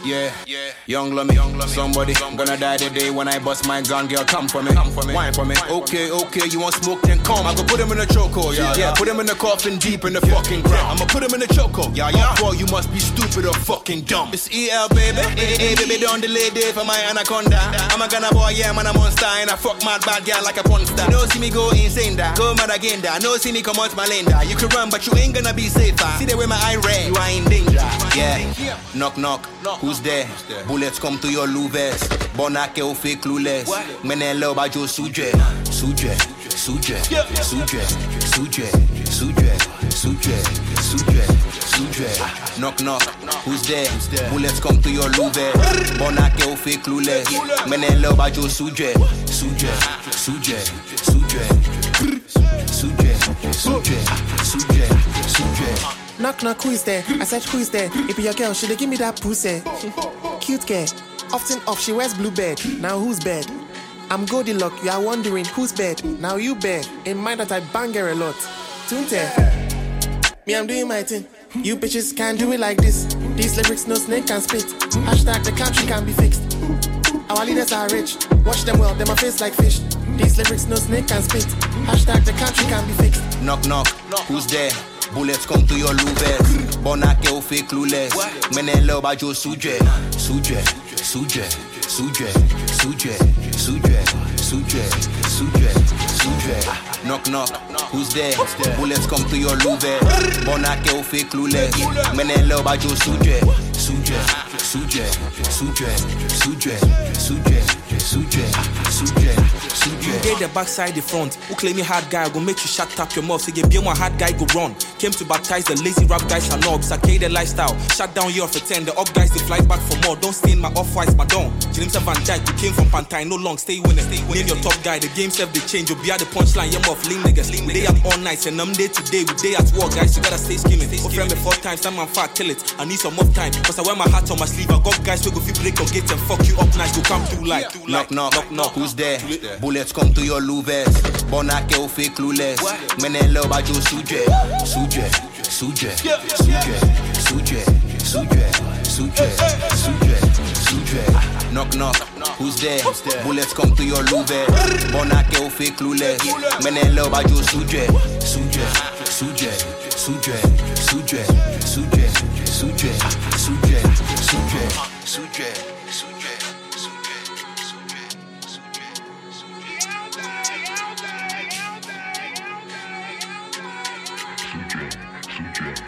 Yeah, young lummy, somebody gonna die the day when I bust my gun, girl, come for me, wine for me. Okay, you want smoke, then come. I go put him in the chokehold, yeah. Put him in the coffin deep in the fucking ground. I'ma put him in the chokehold, yeah. Boy, you must be stupid or fucking dumb. It's EL, baby. Hey, baby, don't delay day for my anaconda. I'm a gunna boy, yeah, man, I'm on star. And I fuck mad bad girl like a porn star. You know, see me go insane, da. Go mad again, da. No, see me come out my lane, da. You can run, but you ain't gonna be safer. See the way my eye red, you are in danger. Yeah, knock, who's there? Bullets come to your louvers. Bonake ou fait clueless. Menen love by Joe Suje. Knock, who's there? Bullets come to your louvers. Bonake ou fait clueless. Menen love by Joe Suje. Knock, who is there? I said, who is there? If your girl, should they give me that pussy? Cute girl, often off, she wears blue bed. Now who's bed? I'm Goldilocks, you are wondering who's bed? Now you bed, in mind that I bang her a lot. Tunte, me I'm doing my thing. You bitches can't do it like this. These lyrics no snake can spit. Hashtag the country can be fixed. Our leaders are rich, watch them well, them a face like fish. These lyrics no snake can spit. Hashtag the country can be fixed. Knock, who's there? Bullets come to your louvers. Bonake ou fait clueless. Menen love by Joe Suje. Knock, who's there? Bullets come to your louvers. Bonake ou fait clueless. Menen love by Joe Suje. You get the backside, the front. Who claim me hard guy, I go make you shut up your mouth. Say, be one hard guy, go run. Came to baptize the lazy rap guys and knobs. I the lifestyle. Shut down your for 10. The up guys, they fly back for more. Don't stain my off-whites, my don. James Van Dyke, you came from Pantine. No long, stay winner. Name your top guy. The game self, they change. You'll be at the punchline. You're off, lean niggas. They up all night. And I'm day to day. We day at work, guys. You gotta stay skimming. Go friend me 4 times. Time man fat, kill it. I need some more time. Cause I wear my hat on my sleeve. I got guys who go fit break or get and fuck you up nice. Go come through like. Knock, who's there? Bullets come to your louvers. Bonake ou fait clueless. Menen love by Joe Suje. Knock, who's there? Bullets come to your louvers. Bonake ou fait clueless. Menen love by Joe Suje. Suje.